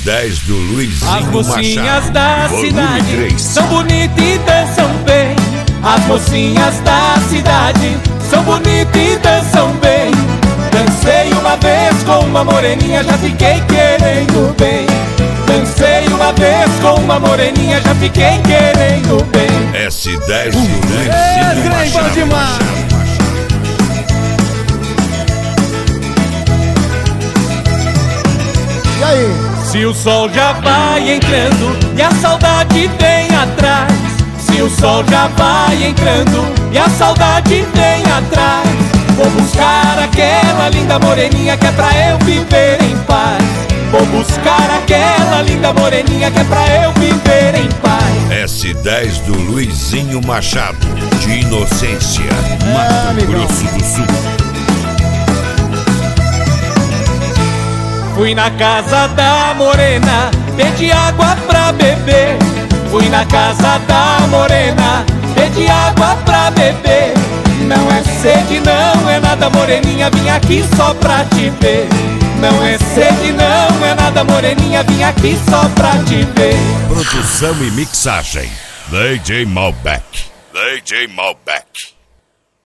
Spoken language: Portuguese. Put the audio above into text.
S10 do Luizinho As mocinhas Machado, da volume cidade 3. são bonitas e dançam bem. As mocinhas da cidade são bonitas e dançam bem. Dancei uma vez com uma moreninha, já fiquei querendo bem. Dancei uma vez com uma moreninha, já fiquei querendo bem. S10 do Luizinho Machado. E aí? Se o sol já vai entrando e a saudade vem atrás, se o sol já vai entrando e a saudade vem atrás, vou buscar aquela linda moreninha que é pra eu viver em paz. Vou buscar aquela linda moreninha que é pra eu viver em paz. S10 do Luizinho Machado, de Inocência, Mato Grosso do Sul. Fui na casa da morena, pedi água pra beber. Fui na casa da morena, pedi água pra beber. Não é sede, não é nada, moreninha, vim aqui só pra te ver. Não é sede, não é nada, moreninha, vim aqui só pra te ver. Produção e mixagem, DJ Malbec. DJ Malbec.